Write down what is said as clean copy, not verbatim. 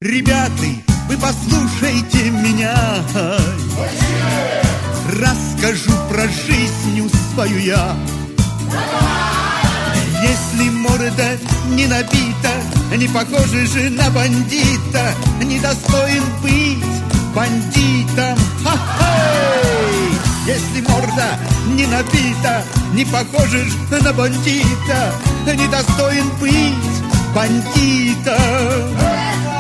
Ребята, вы послушайте меня. Расскажу про жизнь свою я. Если морда не набита, не похожа же на бандита, недостоин быть бандитом. Ха-хей! Если морда не набита, не похожа же на бандита, недостоин быть бандитом.